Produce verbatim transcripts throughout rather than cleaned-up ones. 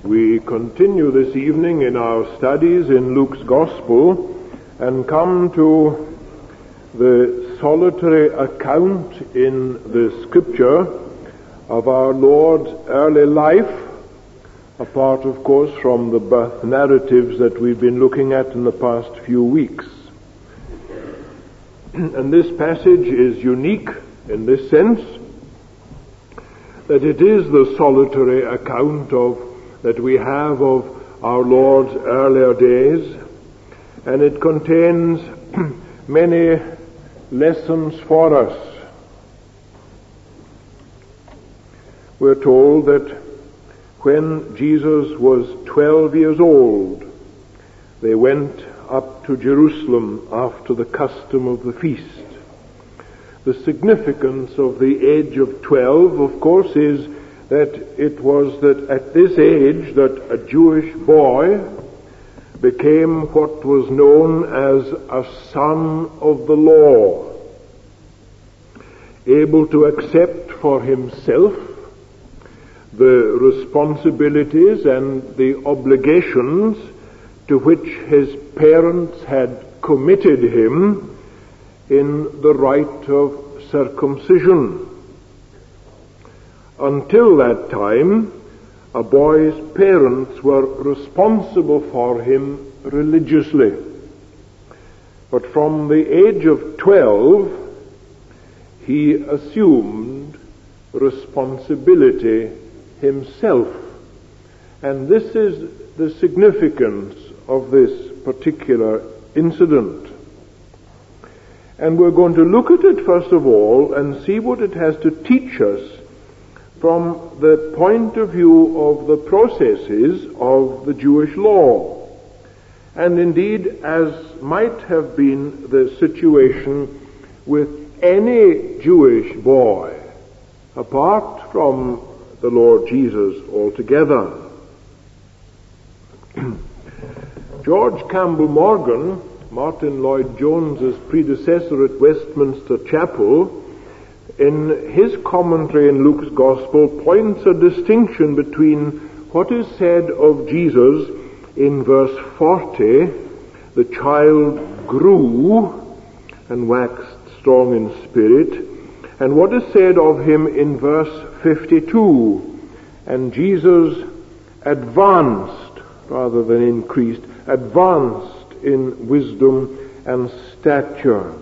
We continue this evening in our studies in Luke's Gospel and come to the solitary account in the Scripture of our Lord's early life, apart, of course, from the birth narratives that we've been looking at in the past few weeks. And this passage is unique in this sense, that it is the solitary account of that we have of our Lord's earlier days, and it contains many lessons for us. We're told that when Jesus was twelve years old, they went up to Jerusalem after the custom of the feast. The significance of the age of twelve, of course, is that it was that at this age that a Jewish boy became what was known as a son of the law, able to accept for himself the responsibilities and the obligations to which his parents had committed him in the rite of circumcision. Until that time, a boy's parents were responsible for him religiously. But from the age of twelve, he assumed responsibility himself. And this is the significance of this particular incident. And we're going to look at it first of all and see what it has to teach us from the point of view of the processes of the Jewish law. And indeed, as might have been the situation with any Jewish boy, apart from the Lord Jesus altogether. George Campbell Morgan, Martin Lloyd-Jones's predecessor at Westminster Chapel, in his commentary in Luke's Gospel, points a distinction between what is said of Jesus in verse forty, the child grew and waxed strong in spirit, and what is said of him in verse fifty-two, and Jesus advanced rather than increased, advanced in wisdom and stature.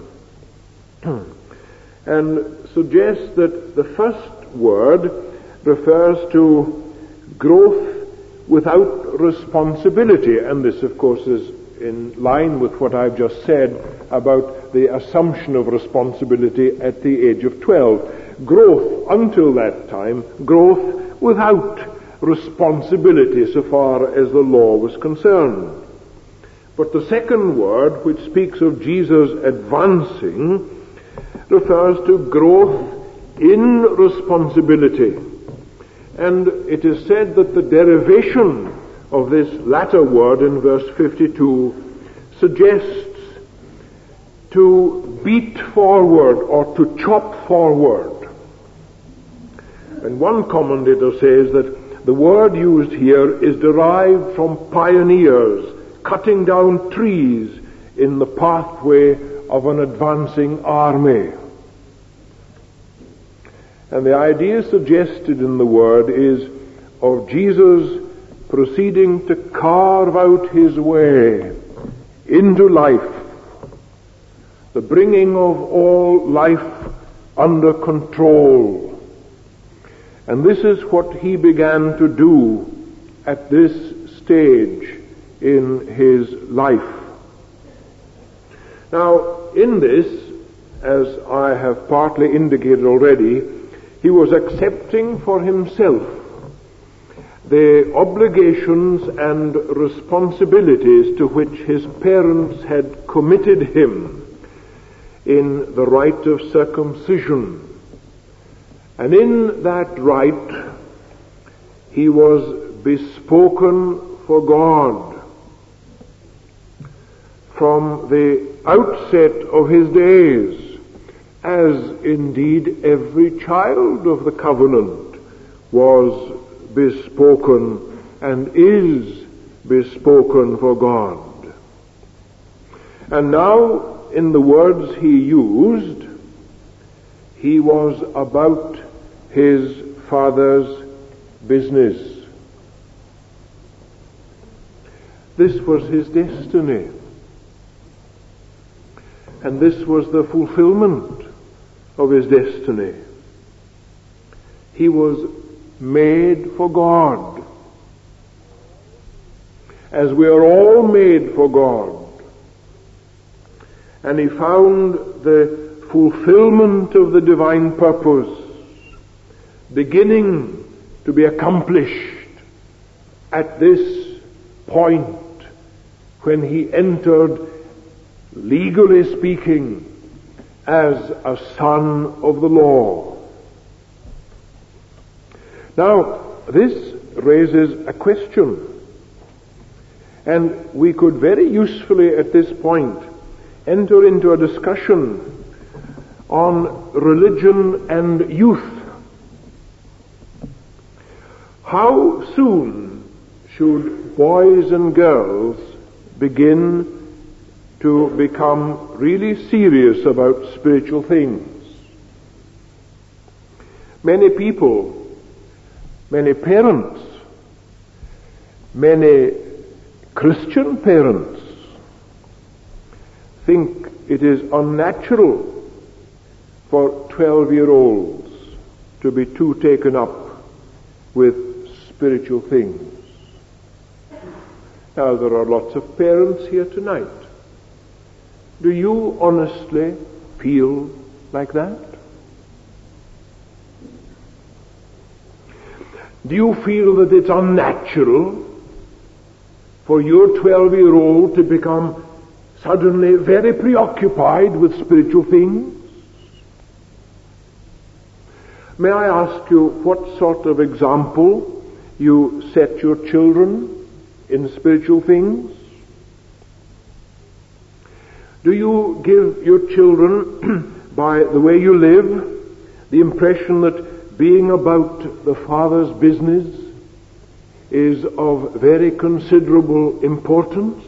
And suggests that the first word refers to growth without responsibility, and this of course is in line with what I've just said about the assumption of responsibility at the age of twelve. Growth until that time, growth without responsibility so far as the law was concerned. But the second word, which speaks of Jesus advancing, refers to growth in responsibility. And it is said that the derivation of this latter word in verse fifty-two suggests to beat forward or to chop forward. And one commentator says that the word used here is derived from pioneers cutting down trees in the pathway of an advancing army. And the idea suggested in the word is of Jesus proceeding to carve out his way into life, the bringing of all life under control. And this is what he began to do at this stage in his life. Now, in this, as I have partly indicated already, he was accepting for himself the obligations and responsibilities to which his parents had committed him in the rite of circumcision. And in that rite, he was bespoken for God. From the outset of his days, as indeed every child of the covenant was bespoken and is bespoken for God. And now, in the words he used, he was about his Father's business. This was his destiny. And this was the fulfillment of his destiny. He was made for God, as we are all made for God. And he found the fulfillment of the divine purpose beginning to be accomplished at this point when he entered, legally speaking, as a son of the law. Now, this raises a question, and we could very usefully at this point enter into a discussion on religion and youth. How soon should boys and girls begin to become really serious about spiritual things? Many people, many parents, many Christian parents think it is unnatural for twelve-year-olds to be too taken up with spiritual things. Now, there are lots of parents here tonight. Do you honestly feel like that? Do you feel that it's unnatural for your twelve-year-old to become suddenly very preoccupied with spiritual things? May I ask you what sort of example you set your children in spiritual things? Do you give your children, by the way you live, the impression that being about the Father's business is of very considerable importance?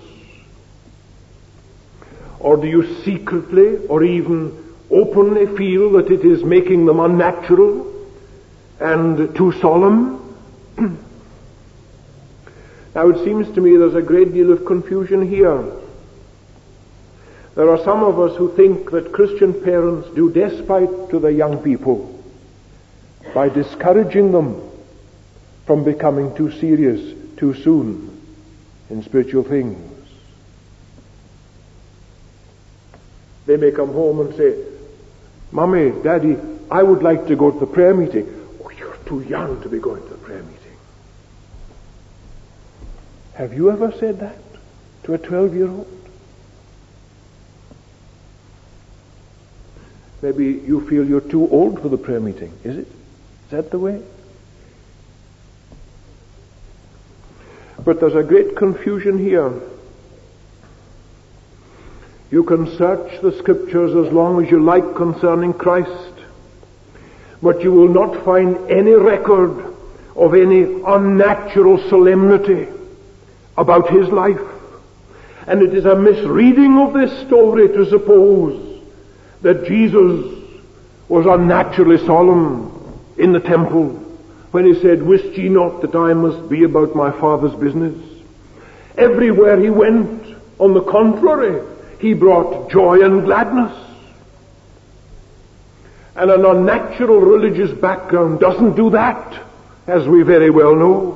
Or do you secretly or even openly feel that it is making them unnatural and too solemn? Now, it seems to me there's a great deal of confusion here. There are some of us who think that Christian parents do despite to the young people by discouraging them from becoming too serious too soon in spiritual things. They may come home and say, "Mommy, Daddy, I would like to go to the prayer meeting." "Oh, you're too young to be going to the prayer meeting." Have you ever said that to a twelve-year-old? Maybe you feel you're too old for the prayer meeting. Is it? Is that the way? But there's a great confusion here. You can search the Scriptures as long as you like concerning Christ, but you will not find any record of any unnatural solemnity about his life. And it is a misreading of this story to suppose that Jesus was unnaturally solemn in the temple when he said, "Wist ye not that I must be about my Father's business?" Everywhere he went, on the contrary, he brought joy and gladness. And an unnatural religious background doesn't do that, as we very well know.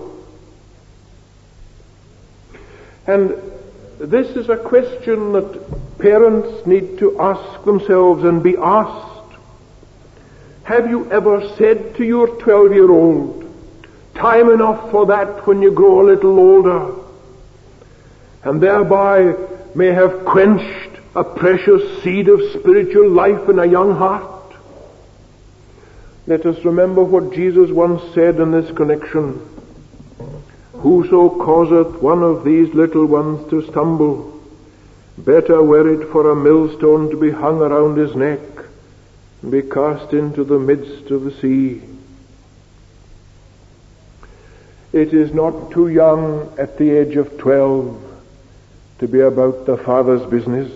And this is a question that parents need to ask themselves and be asked. Have you ever said to your twelve-year-old, "Time enough for that when you grow a little older," and thereby may have quenched a precious seed of spiritual life in a young heart? Let us remember what Jesus once said in this connection. "Whoso causeth one of these little ones to stumble, better were it for a millstone to be hung around his neck and be cast into the midst of the sea." It is not too young at the age of twelve to be about the Father's business.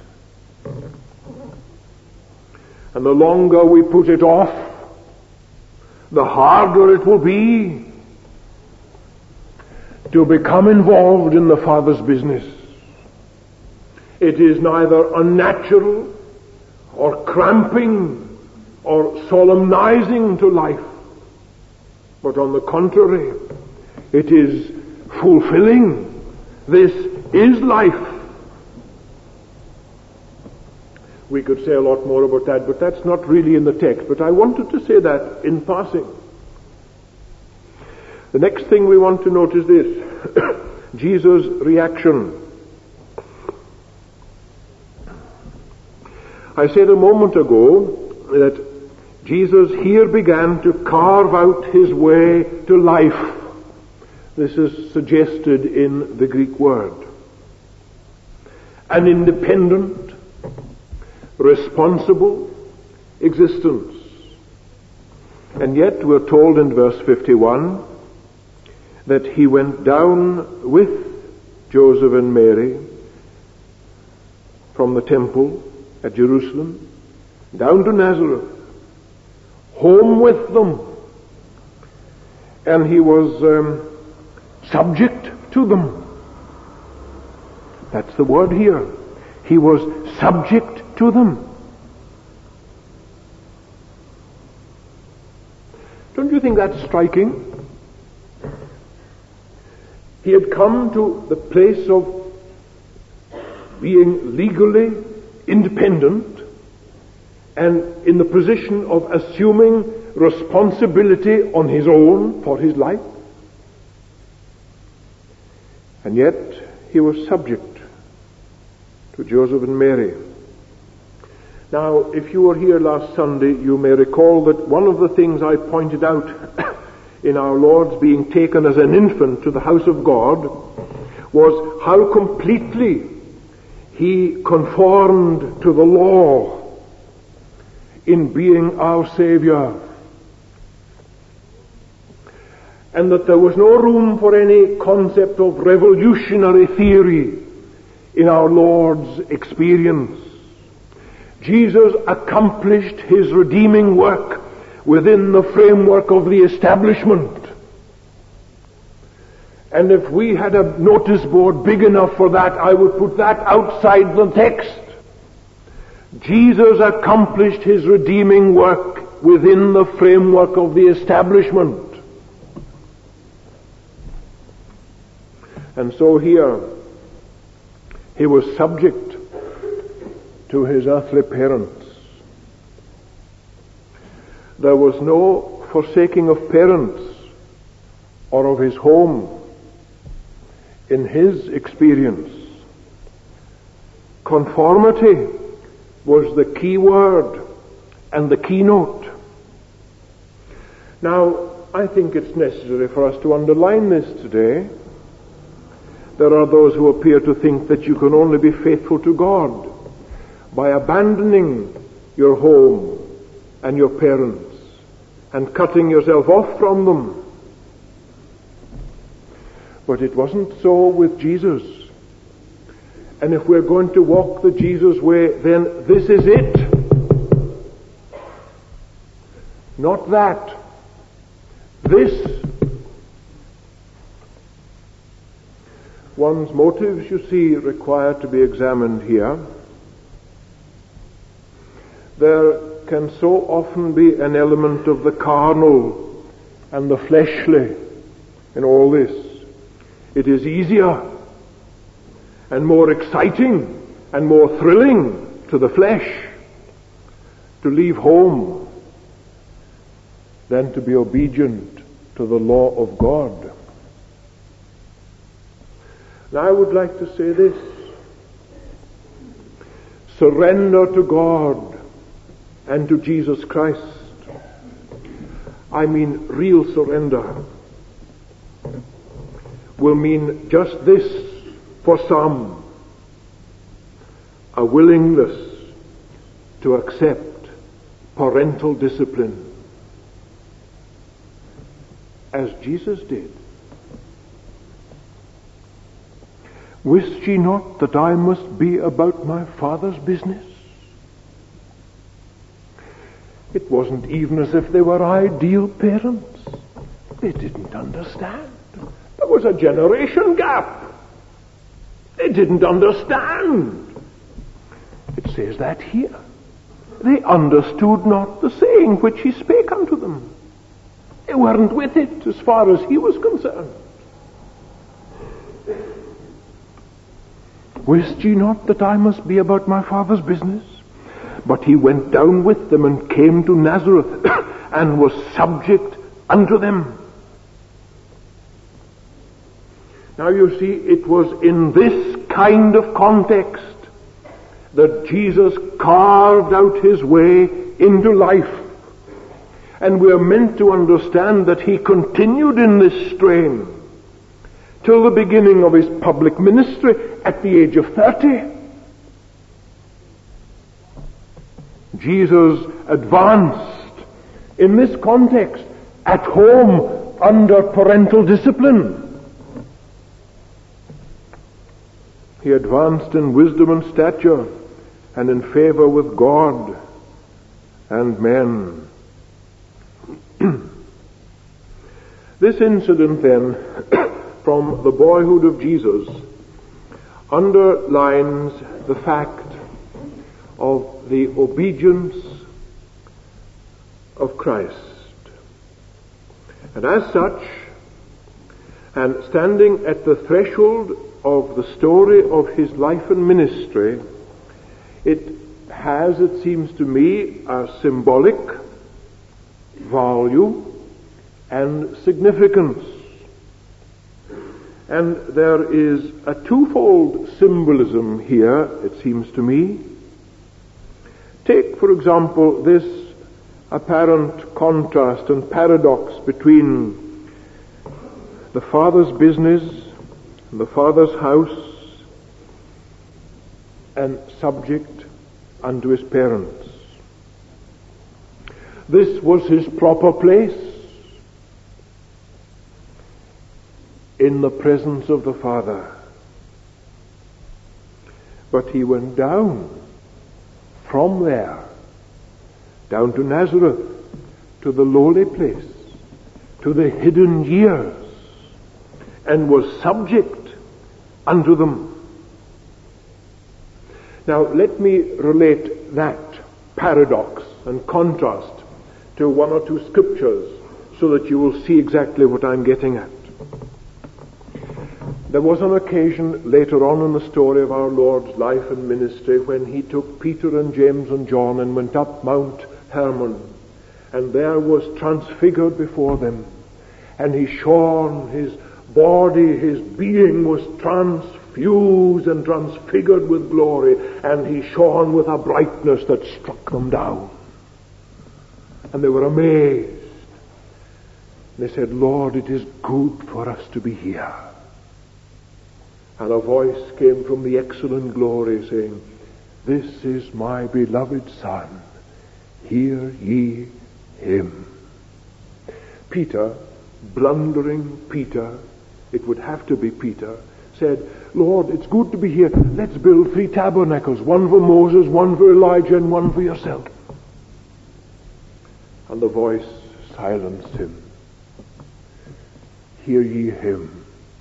And the longer we put it off, the harder it will be to become involved in the Father's business. It is neither unnatural or cramping or solemnizing to life, but on the contrary, it is fulfilling. This is life. We could say a lot more about that, but that's not really in the text. But I wanted to say that in passing. The next thing we want to note is this. Jesus' reaction. I said a moment ago that Jesus here began to carve out his way to life. This is suggested in the Greek word. An independent, responsible existence. And yet we're told in verse fifty-one that he went down with Joseph and Mary from the temple at Jerusalem down to Nazareth, home with them, and he was um, subject to them. That's the word here. He was subject to them. Don't you think that's striking? He had come to the place of being legally independent and in the position of assuming responsibility on his own for his life. And yet he was subject to Joseph and Mary. Now, if you were here last Sunday, you may recall that one of the things I pointed out in our Lord's being taken as an infant to the house of God was how completely he conformed to the law in being our Savior, and that there was no room for any concept of revolutionary theory in our Lord's experience. Jesus accomplished his redeeming work within the framework of the establishment. And if we had a notice board big enough for that, I would put that outside the text. Jesus accomplished his redeeming work within the framework of the establishment. And so here, he was subject to his earthly parents. There was no forsaking of parents or of his home in his experience. Conformity was the key word and the keynote. Now, I think it's necessary for us to underline this today. There are those who appear to think that you can only be faithful to God by abandoning your home and your parents and cutting yourself off from them. But it wasn't so with Jesus. And if we're going to walk the Jesus way, then this is it. Not that. This. One's motives, you see, require to be examined here. There can so often be an element of the carnal and the fleshly in all this. It is easier and more exciting and more thrilling to the flesh to leave home than to be obedient to the law of God. Now I would like to say this. Surrender to God and to Jesus Christ. I mean real surrender. Will mean just this for some. A willingness to accept parental discipline as Jesus did. Wist ye not that I must be about my Father's business? It wasn't even as if they were ideal parents. They didn't understand. There was a generation gap. They didn't understand. It says that here. They understood not the saying which he spake unto them. They weren't with it as far as he was concerned. Wist ye not that I must be about my Father's business? But he went down with them and came to Nazareth and was subject unto them. Now you see, it was in this kind of context that Jesus carved out his way into life. And we are meant to understand that he continued in this strain till the beginning of his public ministry at the age of thirty. Jesus advanced in this context at home under parental discipline. He advanced in wisdom and stature and in favor with God and men. This incident then from the boyhood of Jesus underlines the fact of the obedience of Christ. And as such, and standing at the threshold of the story of his life and ministry, it has, it seems to me, a symbolic value and significance. And there is a twofold symbolism here, it seems to me. Take, for example, this apparent contrast and paradox between the Father's business and the Father's house and subject unto his parents. This was his proper place in the presence of the Father. But he went down from there, down to Nazareth, to the lowly place, to the hidden years, and was subject unto them. Now let me relate that paradox and contrast to one or two scriptures so that you will see exactly what I'm getting at. There was an occasion later on in the story of our Lord's life and ministry when he took Peter and James and John and went up Mount Hermon, and there was transfigured before them, and he shone, his body, his being was transfused and transfigured with glory, and he shone with a brightness that struck them down. And they were amazed. They said, Lord, it is good for us to be here. And a voice came from the excellent glory saying, This is my beloved Son, hear ye him. Peter, blundering Peter, it would have to be Peter, said, Lord, it's good to be here. Let's build three tabernacles, one for Moses, one for Elijah, and one for yourself. And the voice silenced him. Hear ye him.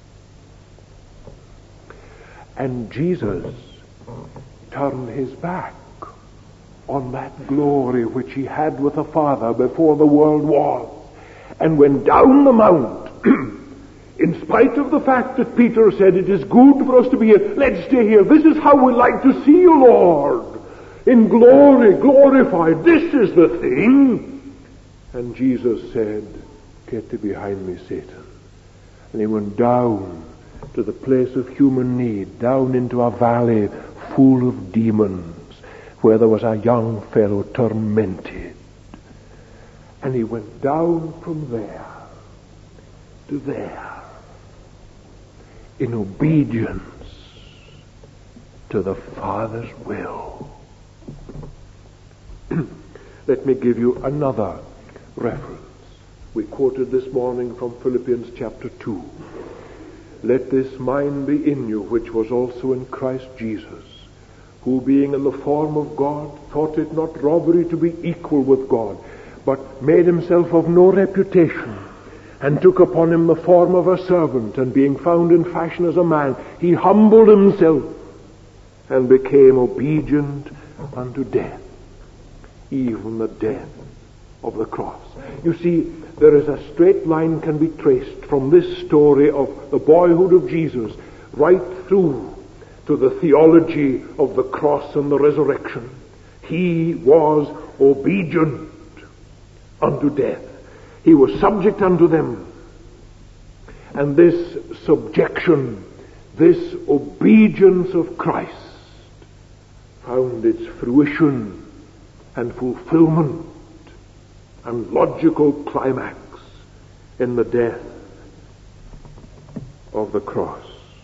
And Jesus turned his back on that glory which he had with the Father before the world was, and went down the mount, in spite of the fact that Peter said, it is good for us to be here, let's stay here, this is how we like to see you, Lord, in glory, glorified, this is the thing. And Jesus said, get thee behind me, Satan. And he went down to the place of human need, down into a valley full of demons, where there was a young fellow tormented. And he went down from there to there in obedience to the Father's will. Let me give you another reference. We quoted this morning from Philippians chapter two. let this mind be in you, which was also in Christ Jesus, who being in the form of God, thought it not robbery to be equal with God, but made himself of no reputation, and took upon him the form of a servant, and being found in fashion as a man, he humbled himself, and became obedient unto death, even the death of the cross. You see, there is a straight line can be traced from this story of the boyhood of Jesus right through to the theology of the cross and the resurrection. He was obedient unto death. He was subject unto them. And this subjection, this obedience of Christ found its fruition and fulfillment and logical climax in the death of the cross.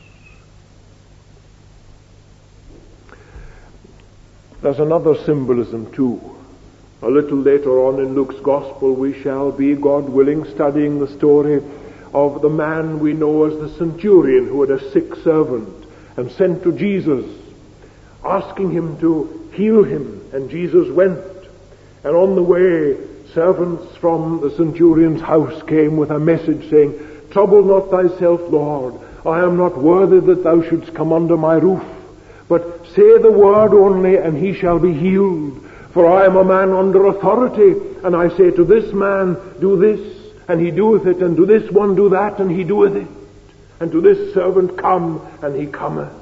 There's another symbolism too. A little later on in Luke's Gospel we shall be, God willing, studying the story of the man we know as the centurion who had a sick servant and sent to Jesus, asking him to heal him. And Jesus went, and on the way servants from the centurion's house came with a message saying, "Trouble not thyself, Lord, I am not worthy that thou shouldst come under my roof, but say the word only, and he shall be healed. For I am a man under authority, and I say to this man, do this, and he doeth it, and to this one do that, and he doeth it, and to this servant come, and he cometh."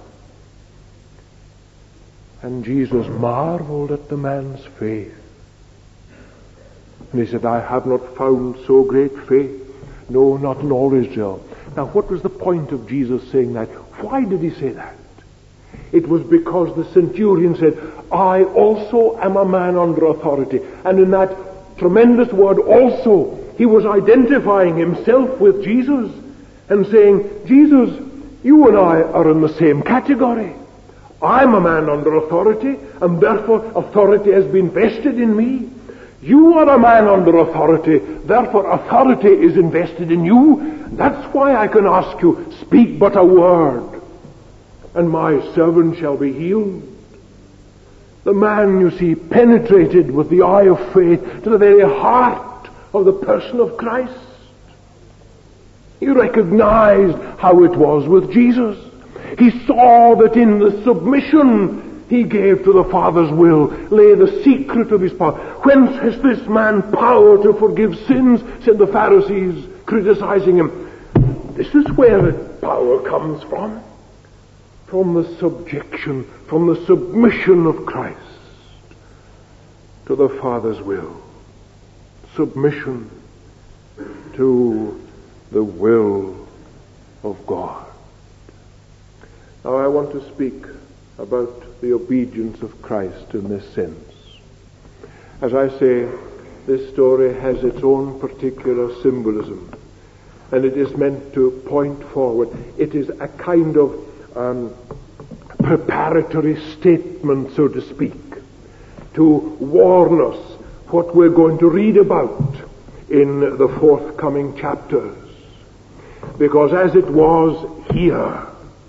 And Jesus marveled at the man's faith. And he said, "I have not found so great faith, no, not in all Israel." Now, what was the point of Jesus saying that? Why did he say that? It was because the centurion said, "I also am a man under authority." And in that tremendous word "also," he was identifying himself with Jesus and saying, "Jesus, you and I are in the same category. I'm a man under authority, and therefore authority has been vested in me. You are a man under authority, therefore authority is invested in you. That's why I can ask you, speak but a word, and my servant shall be healed." The man, you see, penetrated with the eye of faith to the very heart of the person of Christ. He recognized how it was with Jesus. He saw that in the submission he gave to the Father's will lay the secret of his power. "Whence has this man power to forgive sins?" said the Pharisees, criticizing him. This is where the power comes from. From the subjection, from the submission of Christ to the Father's will. Submission to the will of God. Now I want to speak about the obedience of Christ in this sense. As I say, this story has its own particular symbolism, and it is meant to point forward. It is a kind of um, preparatory statement, so to speak, to warn us what we're going to read about in the forthcoming chapters. Because as it was here,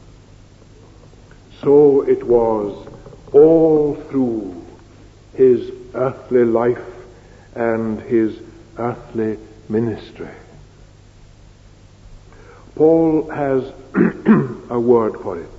so it was all through his earthly life and his earthly ministry. Paul has a word for it.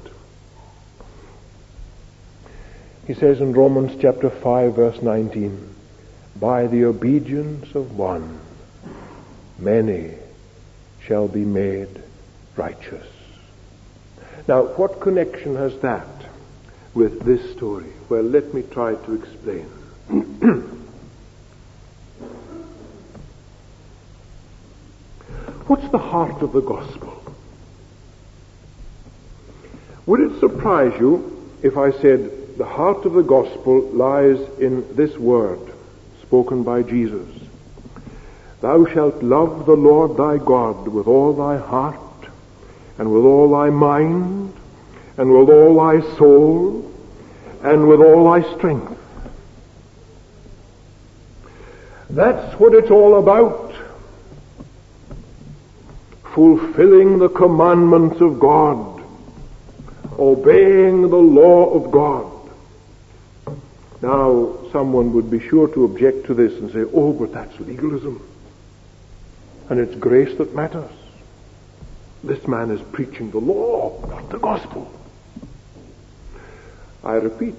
He says in Romans chapter five verse nineteen, "By the obedience of one, many shall be made righteous." Now, what connection has that with this story? Well, let me try to explain. What's the heart of the gospel? Would it surprise you if I said the heart of the gospel lies in this word spoken by Jesus? "Thou shalt love the Lord thy God with all thy heart, and with all thy mind, and with all thy soul, and with all thy strength." That's what it's all about. fulfilling the commandments of God, obeying the law of God. Now, someone would be sure to object to this and say, oh, but that's legalism. And it's grace that matters. This man is preaching the law, not the gospel. I repeat,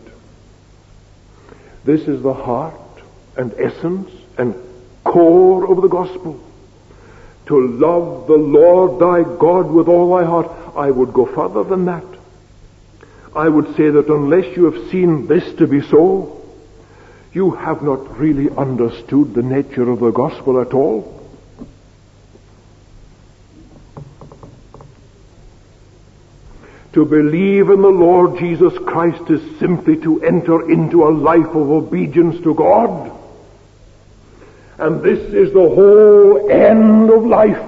this is the heart and essence and core of the gospel. To love the Lord thy God with all thy heart. I would go further than that. I would say that unless you have seen this to be so, you have not really understood the nature of the gospel at all. To believe in the Lord Jesus Christ is simply to enter into a life of obedience to God. And this is the whole end of life.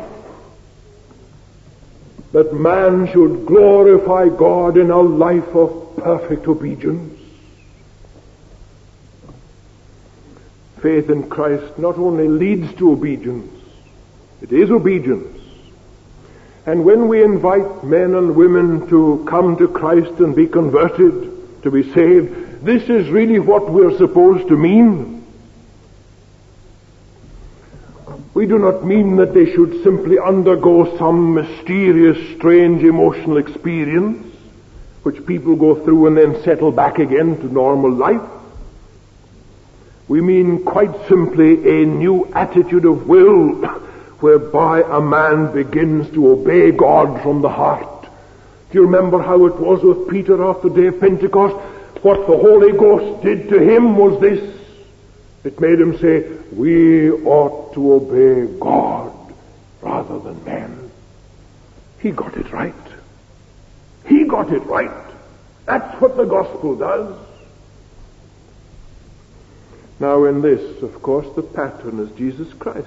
That man should glorify God in a life of perfect obedience. Faith in Christ not only leads to obedience, it is obedience. And when we invite men and women to come to Christ and be converted, to be saved, this is really what we're supposed to mean. We do not mean that they should simply undergo some mysterious, strange emotional experience, which people go through and then settle back again to normal life. We mean quite simply a new attitude of will, whereby a man begins to obey God from the heart. Do you remember how it was with Peter after the day of Pentecost? What the Holy Ghost did to him was this. It made him say, we ought to obey God rather than men. He got it right. He got it right. That's what the gospel does. Now in this, of course, the pattern is Jesus Christ.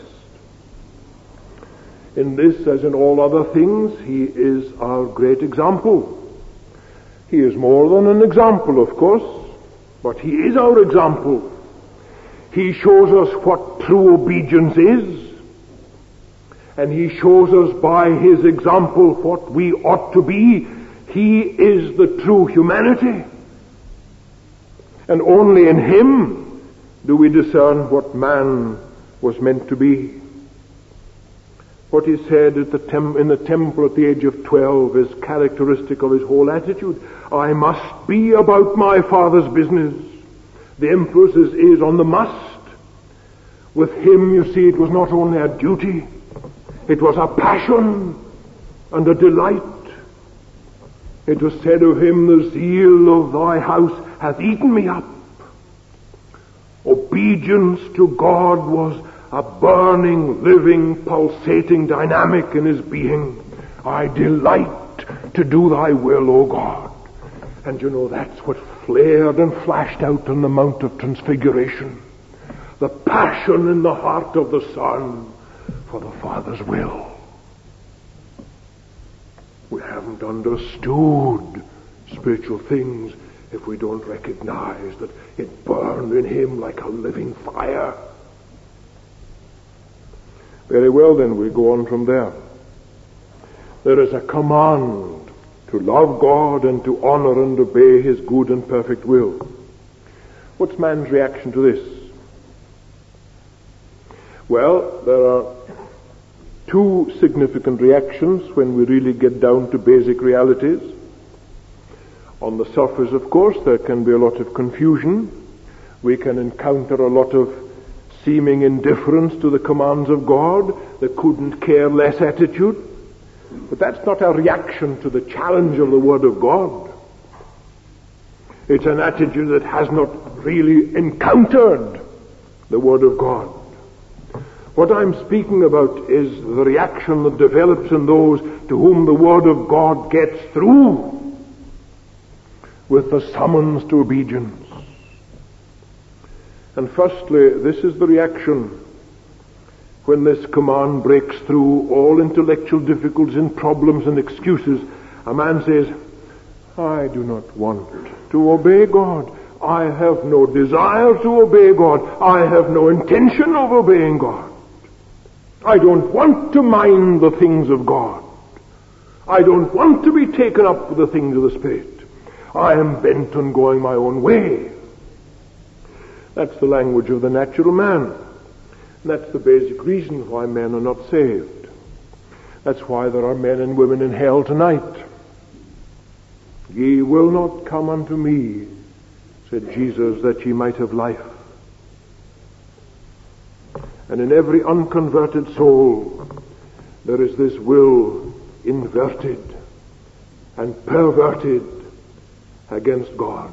In this, as in all other things, he is our great example. He is more than an example, of course, but he is our example. He shows us what true obedience is, and he shows us by his example what we ought to be. He is the true humanity, and only in him do we discern what man was meant to be. What he said at the tem- in the temple at the age of twelve is characteristic of his whole attitude. I must be about my Father's business. The emphasis is on the must. With him, you see, it was not only a duty, it was a passion and a delight. It was said of him, the zeal of thy house hath eaten me up. Obedience to God was a burning, living, pulsating dynamic in his being. I delight to do thy will, O God. And you know, that's what flared and flashed out on the Mount of Transfiguration. The passion in the heart of the Son for the Father's will. We haven't understood spiritual things if we don't recognize that it burned in him like a living fire. Very well, then, we go on from there. There is a command to love God and to honor and obey his good and perfect will. What's man's reaction to this? Well, there are two significant reactions when we really get down to basic realities. On the surface, of course, there can be a lot of confusion. We can encounter a lot of seeming indifference to the commands of God, the couldn't care less attitude. But that's not a reaction to the challenge of the Word of God. It's an attitude that has not really encountered the Word of God. What I'm speaking about is the reaction that develops in those to whom the Word of God gets through with the summons to obedience. And firstly, this is the reaction when this command breaks through all intellectual difficulties and problems and excuses. A man says, I do not want to obey God. I have no desire to obey God. I have no intention of obeying God. I don't want to mind the things of God. I don't want to be taken up with the things of the Spirit. I am bent on going my own way. That's the language of the natural man. That's the basic reason why men are not saved. That's why there are men and women in hell tonight. Ye will not come unto me, said Jesus, that ye might have life. And in every unconverted soul, there is this will inverted and perverted against God.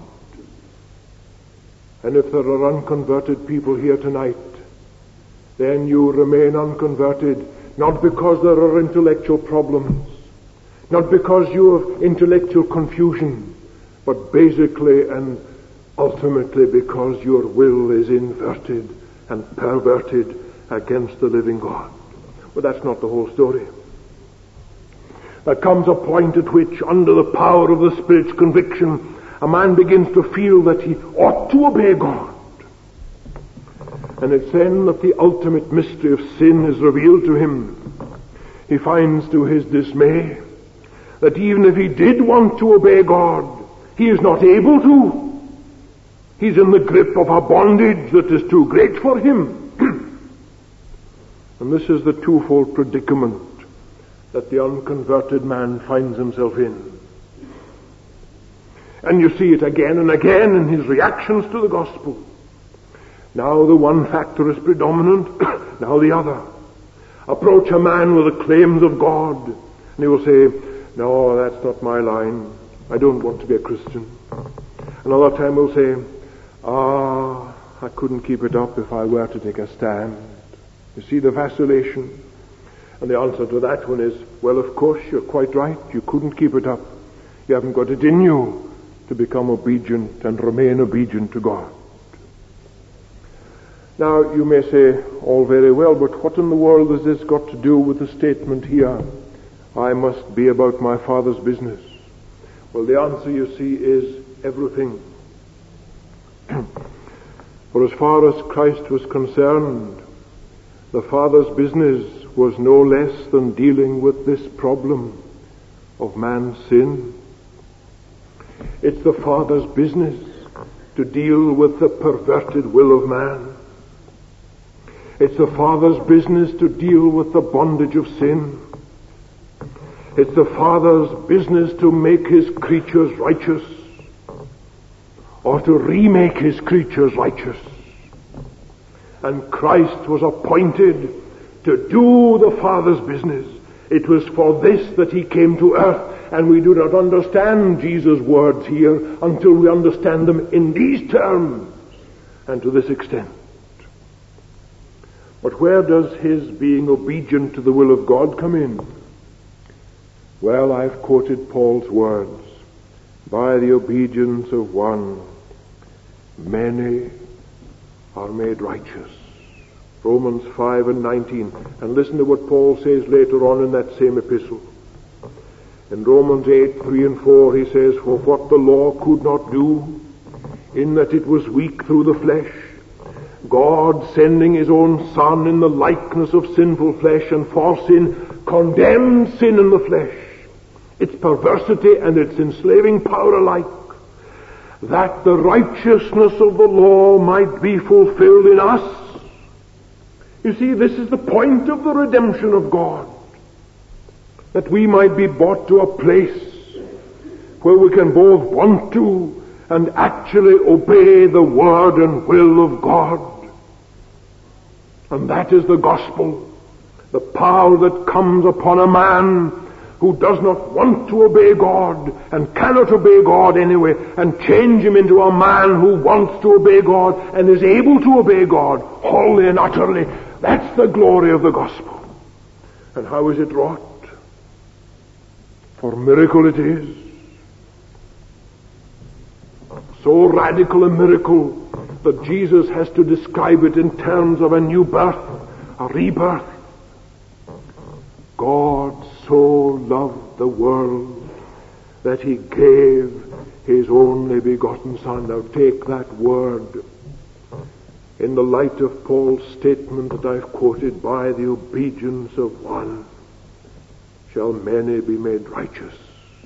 And if there are unconverted people here tonight, then you remain unconverted, not because there are intellectual problems, not because you have intellectual confusion, but basically and ultimately because your will is inverted and perverted against the living God. But that's not the whole story. There comes a point at which, under the power of the Spirit's conviction, a man begins to feel that he ought to obey God. And it's then that the ultimate mystery of sin is revealed to him. He finds to his dismay that even if he did want to obey God, he is not able to. He's in the grip of a bondage that is too great for him. And this is the twofold predicament that the unconverted man finds himself in. And you see it again and again in his reactions to the gospel. Now the one factor is predominant, now the other. Approach a man with the claims of God, and he will say, no, that's not my line. I don't want to be a Christian. Another time he'll say, ah, I couldn't keep it up if I were to take a stand. You see the vacillation? And the answer to that one is, well, of course, you're quite right. You couldn't keep it up. You haven't got it in you to become obedient and remain obedient to God. Now, you may say, all very well, but what in the world has this got to do with the statement here, I must be about my Father's business? Well, the answer, you see, is everything. For as far as Christ was concerned, the Father's business was no less than dealing with this problem of man's sin. It's the Father's business to deal with the perverted will of man. It's the Father's business to deal with the bondage of sin. It's the Father's business to make his creatures righteous, or to remake his creatures righteous. And Christ was appointed to do the Father's business. It was for this that he came to earth, and we do not understand Jesus' words here until we understand them in these terms and to this extent. But where does his being obedient to the will of God come in? Well, I've quoted Paul's words. By the obedience of one, many are made righteous. Romans five and nineteen. And listen to what Paul says later on in that same epistle. In Romans eight, three and four, he says, for what the law could not do, in that it was weak through the flesh, God, sending his own Son in the likeness of sinful flesh and for sin, condemned sin in the flesh, its perversity and its enslaving power alike, that the righteousness of the law might be fulfilled in us. You see, this is the point of the redemption of God, that we might be brought to a place where we can both want to and actually obey the word and will of God. And that is the gospel, the power that comes upon a man who does not want to obey God and cannot obey God anyway, and change him into a man who wants to obey God and is able to obey God wholly and utterly. That's the glory of the gospel. And how is it wrought? For miracle it is. So radical a miracle that Jesus has to describe it in terms of a new birth, a rebirth. God so loved the world that he gave his only begotten Son. Now take that word in the light of Paul's statement that I've quoted, by the obedience of one shall many be made righteous.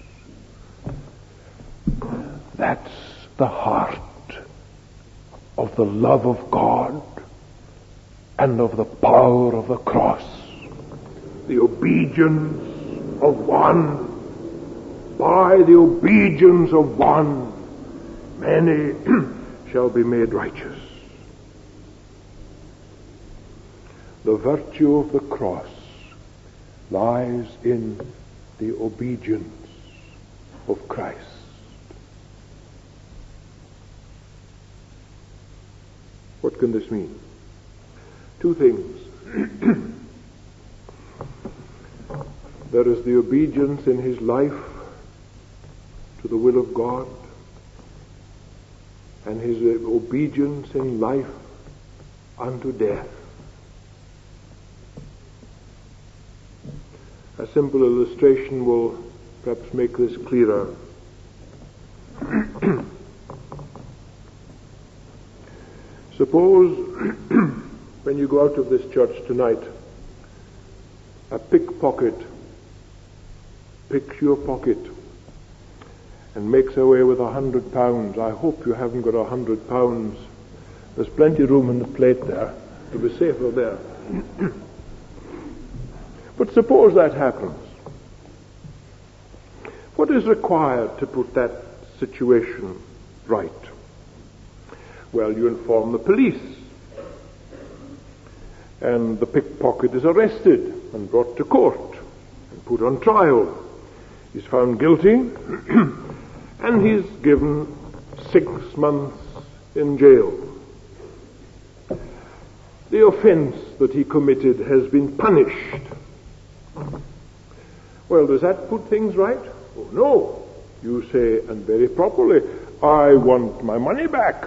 That's the heart of the love of God and of the power of the cross. The obedience of one. By the obedience of one, many shall be made righteous. The virtue of the cross lies in the obedience of Christ. What can this mean? Two things. There is the obedience in his life to the will of God, and his obedience in life unto death. A simple illustration will perhaps make this clearer. Suppose when you go out of this church tonight, a pickpocket picks your pocket and makes away with a hundred pounds. I hope you haven't got a hundred pounds. There's plenty of room in the plate there. It'll be safer there. But suppose that happens. What is required to put that situation right? Well, you inform the police, and the pickpocket is arrested and brought to court and put on trial. He's found guilty and he's given six months in jail. The offense that he committed has been punished. Well, does that put things right? Oh, no. You say, and very properly, I want my money back.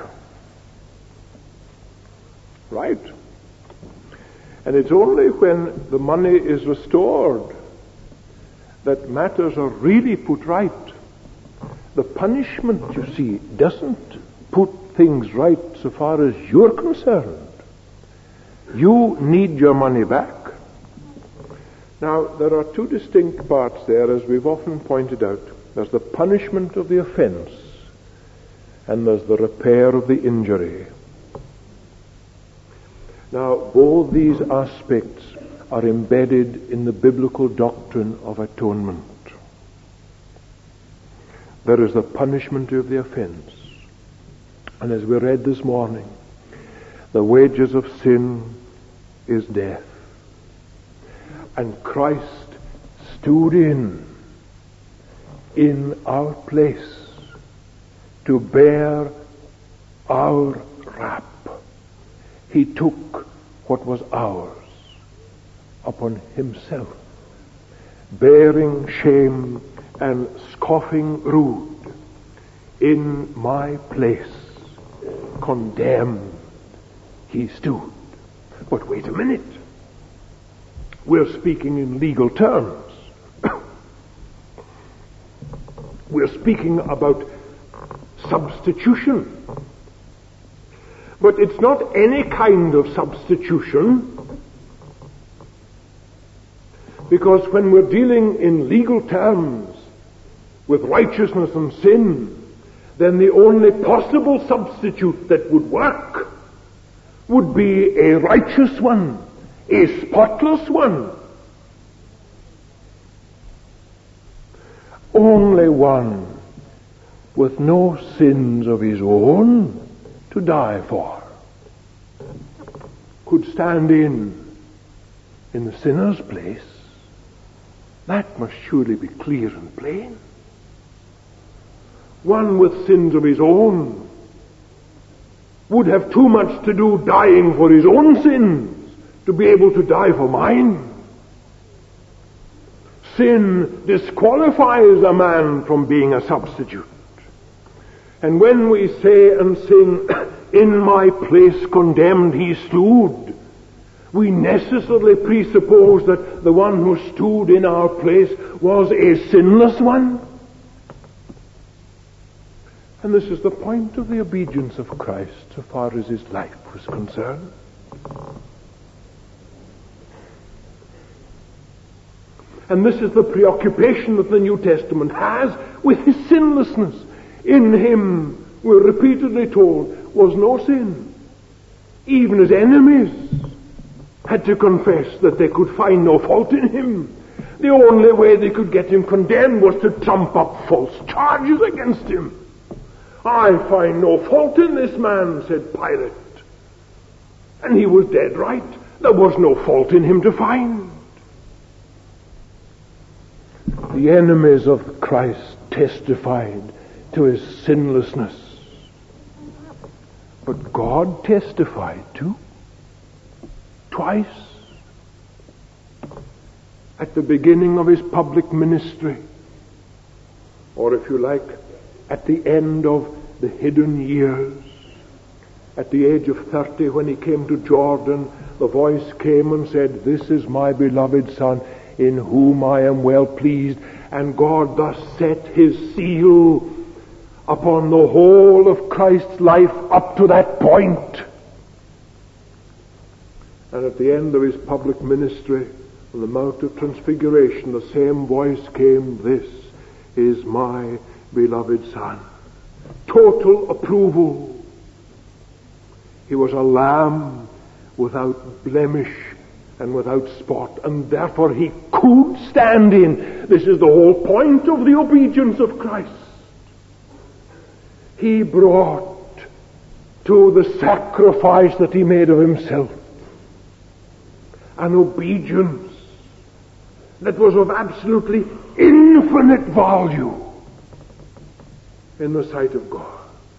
Right? And it's only when the money is restored that matters are really put right. The punishment, you see, doesn't put things right so far as you're concerned. You need your money back. Now, there are two distinct parts there, as we've often pointed out. There's the punishment of the offense, and there's the repair of the injury. Now, both these aspects are embedded in the biblical doctrine of atonement. There is the punishment of the offense. And as we read this morning, the wages of sin is death. And Christ stood in, in our place to bear our wrap. He took what was ours upon himself, bearing shame and scoffing rude. In my place, condemned, he stood. But wait a minute. We're speaking in legal terms. We're speaking about substitution. But it's not any kind of substitution, because when we're dealing in legal terms with righteousness and sin, then the only possible substitute that would work would be a righteous one, a spotless one. Only one with no sins of his own to die for could stand in in the sinner's place. That must surely be clear and plain. One with sins of his own would have too much to do dying for his own sins to be able to die for mine. Sin disqualifies a man from being a substitute. And when we say and sing, in my place condemned he stood, we necessarily presuppose that the one who stood in our place was a sinless one. And this is the point of the obedience of Christ so far as his life was concerned. And this is the preoccupation that the New Testament has with his sinlessness. In him, we're repeatedly told, was no sin. Even his enemies had to confess that they could find no fault in him. The only way they could get him condemned was to trump up false charges against him. I find no fault in this man, said Pilate. And he was dead right. There was no fault in him to find. The enemies of Christ testified to his sinlessness. But God testified too. Twice. At the beginning of his public ministry. Or if you like, at the end of the hidden years. At the age of thirty, when he came to Jordan, the voice came and said, "This is my beloved Son, in whom I am well pleased." And God thus set his seal upon the whole of Christ's life up to that point. And at the end of his public ministry, on the Mount of Transfiguration, the same voice came, "This is my beloved Son." Total approval. He was a lamb without blemish and without spot, and therefore he could stand in. This is the whole point of the obedience of Christ. He brought to the sacrifice that he made of himself an obedience that was of absolutely infinite value in the sight of God.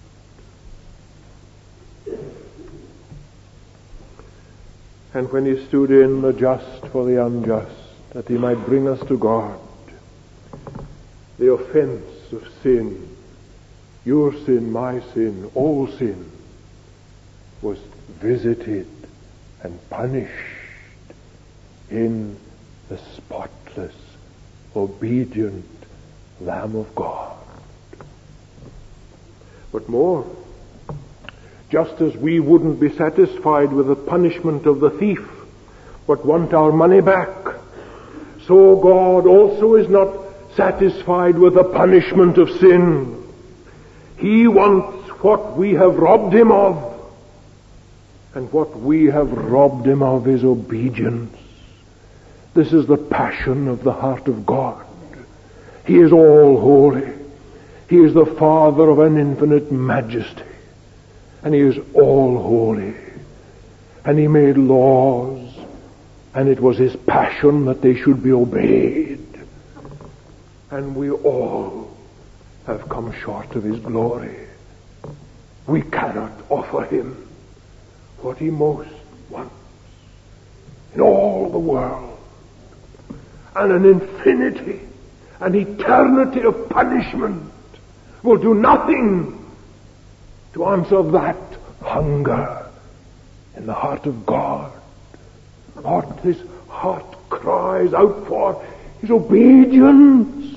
And when he stood in the just for the unjust, that he might bring us to God, the offense of sin, your sin, my sin, all sin, was visited and punished in the spotless, obedient Lamb of God. But more, just as we wouldn't be satisfied with the punishment of the thief, but want our money back, so God also is not satisfied with the punishment of sin. He wants what we have robbed him of. And what we have robbed him of is obedience. This is the passion of the heart of God. He is all holy. He is the Father of an infinite majesty. And he is all holy. And he made laws. And it was his passion that they should be obeyed. And we all have come short of his glory. We cannot offer him what he most wants in all the world. And an infinity, an eternity of punishment will do nothing to answer that hunger in the heart of God. What his heart cries out for is obedience.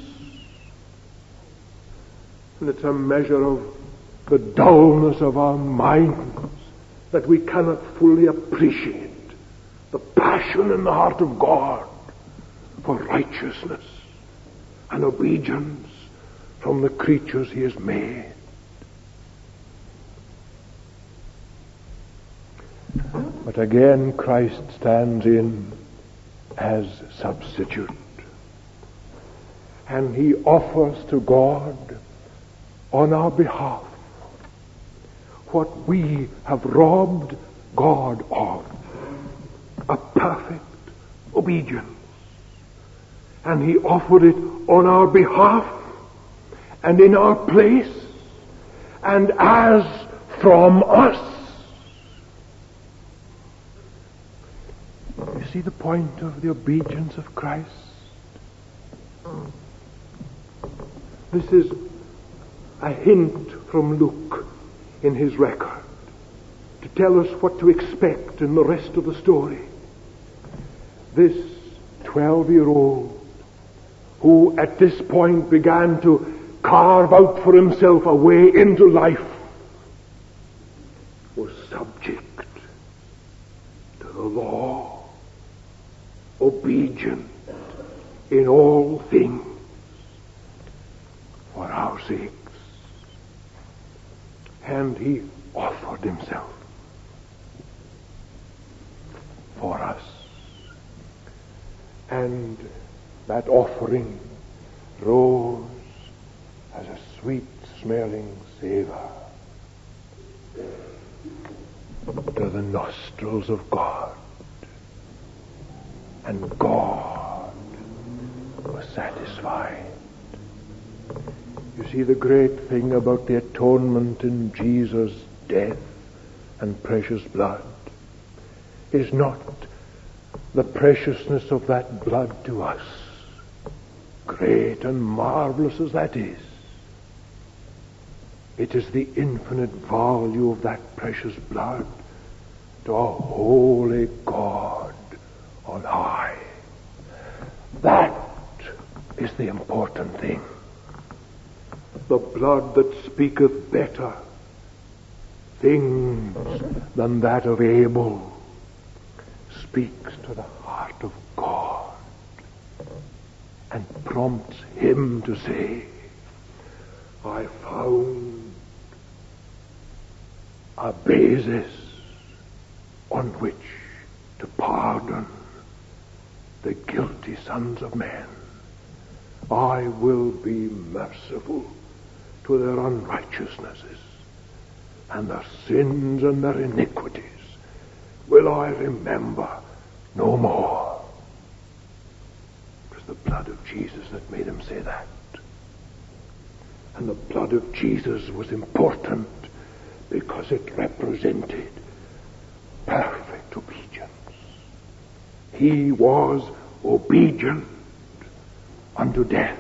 And it's a measure of the dullness of our minds that we cannot fully appreciate the passion in the heart of God for righteousness and obedience from the creatures he has made. But again, Christ stands in as substitute. And he offers to God on our behalf what we have robbed God of, a perfect obedience. And he offered it on our behalf and in our place and as from us. You see the point of the obedience of Christ? This is a hint from Luke in his record to tell us what to expect in the rest of the story. This twelve-year-old who at this point began to carve out for himself a way into life, was subject to the law, obedient in all things for our sakes. And he offered himself for us. And that offering rose as a sweet-smelling savor to the nostrils of God. And God was satisfied. You see, the great thing about the atonement in Jesus' death and precious blood is not the preciousness of that blood to us, great and marvelous as that is. It is the infinite value of that precious blood to a holy God on high. That is the important thing. The blood that speaketh better things than that of Abel speaks to the heart of God and prompts him to say, I found a basis on which to pardon the guilty sons of men. I will be merciful to their unrighteousnesses, and their sins and their iniquities will I remember no more. It was the blood of Jesus that made him say that. And the blood of Jesus was important because it represented perfect obedience. He was obedient unto death.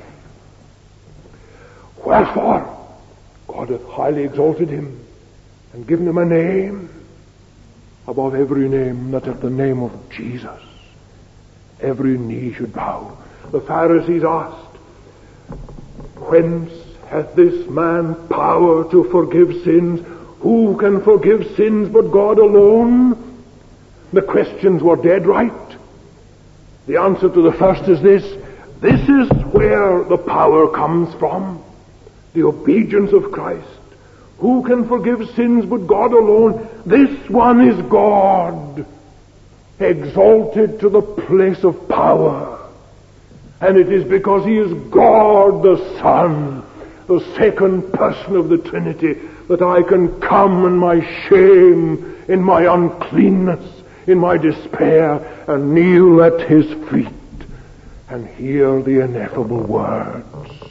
Wherefore God hath highly exalted him and given him a name above every name, that at the name of Jesus every knee should bow. The Pharisees asked, whence hath this man power to forgive sins? Who can forgive sins but God alone? The questions were dead right. The answer to the first is this: this is where the power comes from, the obedience of Christ. Who can forgive sins but God alone? This one is God, exalted to the place of power. And it is because he is God the Son, the second person of the Trinity, that I can come in my shame, in my uncleanness, in my despair, and kneel at his feet and hear the ineffable words,